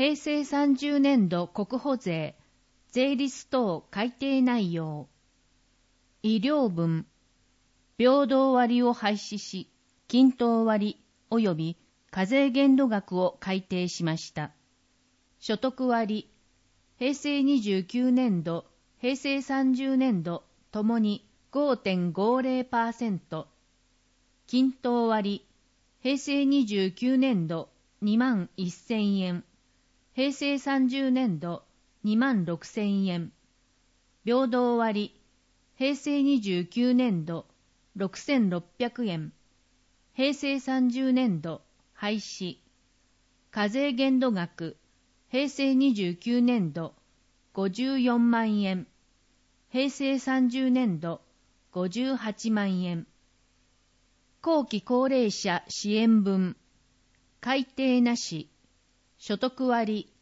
平成30年度国保税、税率等改定内容。医療分、平等割を廃止し、均等割及び課税限度額を改定しました。所得割、平成29年度、平成30年度ともに 5.50%、均等割、平成29年度2万1000円、平成30年度2万6000円、平等割、平成29年度6600円、平成30年度廃止、課税限度額、平成29年度54万円、平成30年度58万円。後期高齢者支援分、改定なし、所得割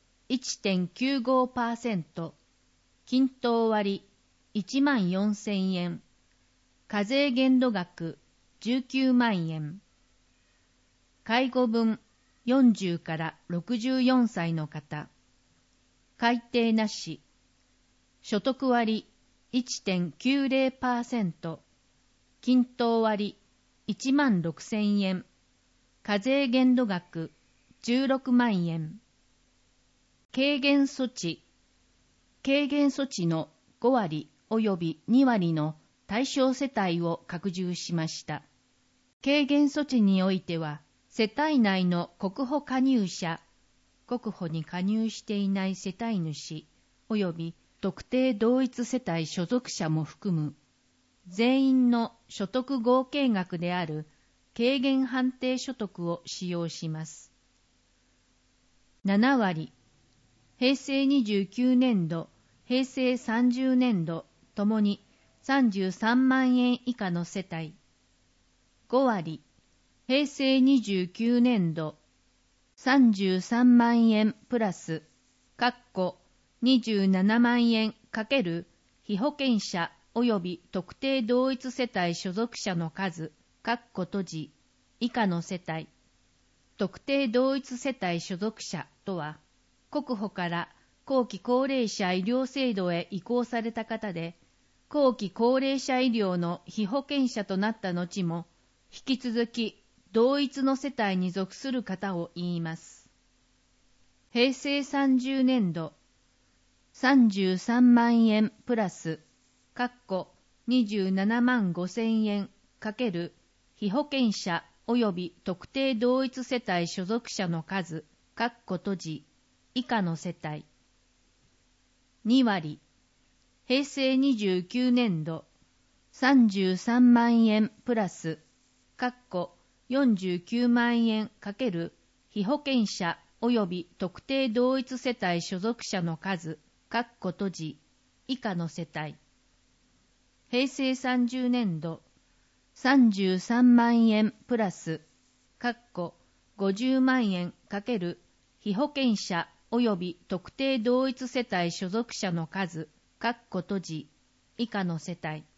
1.95%、均等割1万4000円、課税限度額19万円。介護分40から64歳の方、改定なし、所得割 1.90%、均等割1万6000円、課税限度額16万円。軽減措置、軽減措置の5割及び2割の対象世帯を拡充しました。軽減措置においては、世帯内の国保加入者、国保に加入していない世帯主及び特定同一世帯所属者も含む全員の所得合計額である軽減判定所得を使用します。7割、平成29年度、平成30年度ともに33万円以下の世帯。5割、平成29年度、33万円プラス、27万円×被保険者及び特定同一世帯所属者の数、閉じ、以下の世帯。特定同一世帯所属者とは、国保から後期高齢者医療制度へ移行された方で、後期高齢者医療の被保険者となった後も、引き続き同一の世帯に属する方を言います。平成30年度、33万円プラス、27万5000円×被保険者及び特定同一世帯所属者の数、閉じ、以下の世帯。2割、平成29年度、33万円プラス、49万円×被保険者及び特定同一世帯所属者の数、閉じ、以下の世帯。平成30年度、33万円プラス、50万円×被保険者及び特定同一世帯所属者の数、閉じ、以下の世帯。